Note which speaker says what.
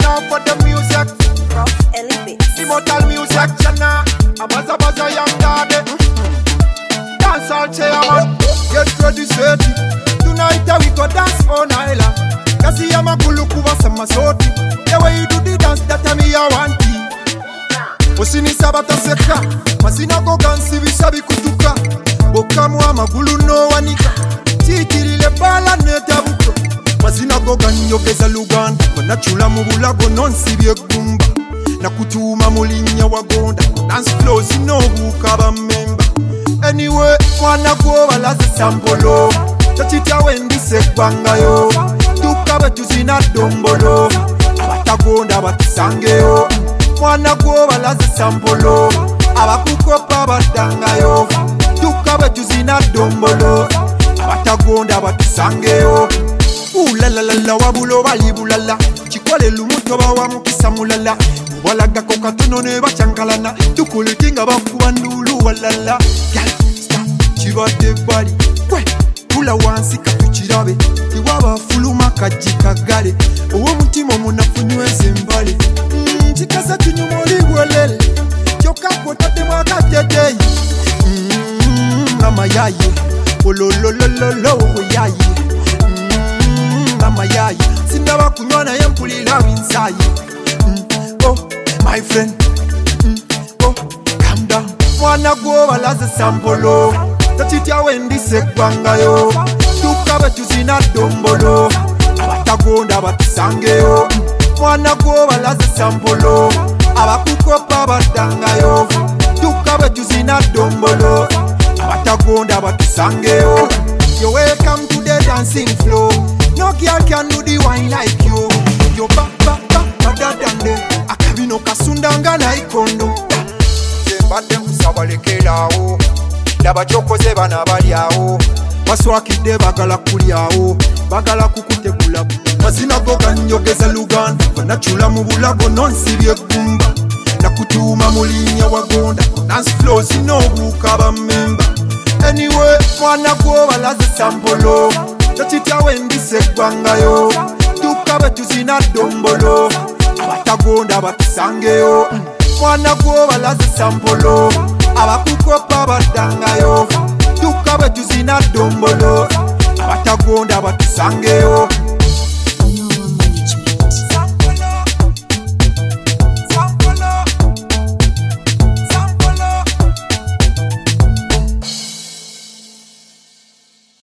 Speaker 1: now for the music.
Speaker 2: Prof Elevates.
Speaker 1: Immortal music channel. A baza young daddy. Dance all chairman. Get ready, set it. Tonight we go dance on island. Kasi ya magulu kuwa sama soti. The way you do the dance that me I want it. Osini sabata seka. Masina go gansi bisabi kutuka. Bokamu amagulu no wanika. Chitirile bala netabuko. Masina go ganyogeza luganda. Konachula mubulago nonsibye gumba. Na kutuma mulinya wagonda. Dance flow sino bukaba memba. Anyway, mwana go balaze sampolo. Chachita wendi sekwangayo. Tukabe tuzina dombolo. Abatagonda batisangeyo. Mwana go balaze sampolo. Abakukopa batangayo. Tukabe tuzina dombolo. Abatagonda batisangeyo. La la la la wabulo balibulala. Chikwale lumuto bawa mukisa mulala. Walaga koka tunone bachankalana. Tukule tinga bakuba ndulu walala. Chibate bali kwe kula wansi katuchirabe iwaba fuluma kajika gale uwo mutima munafunywe zembale chikasa kinyumoli gwelele choka kotate mwakatete mama yayi olololololo yayi mama yayi sindaba kunywana yempulila winsayi oh my friend oh calm down mwana go balaze sampolo Tachita wendi sekwangayo. Tukabe tuzina dombolo. Abatagonda batisangeyo. Mwana go balaze sampolo. Abakukopa batangayo. Tukabe tuzina dombolo. Abatagonda batisangeyo. You welcome to the dancing floor. No girl can do the wine like you. Yo back better than the akabino kasundanga na ikondo. Zembate kusabalekelawo. Daba chokoze bana balyawo baswakidde bagala kulyawo bagala kukutegula mazina go ganyogeza luganda banachula mu bulago nonsibye gumba nakutuma mulinya wagonda dance flow sino bukaba memba anyway mwana go balaze sampolo chachita wendi sekwangayo tukabe tuzina dombolo abatagonda batisangeyo mwana go balaze sampolo abakukopa batangayo tukabe tuzina dombolo abatagonda batisangeyo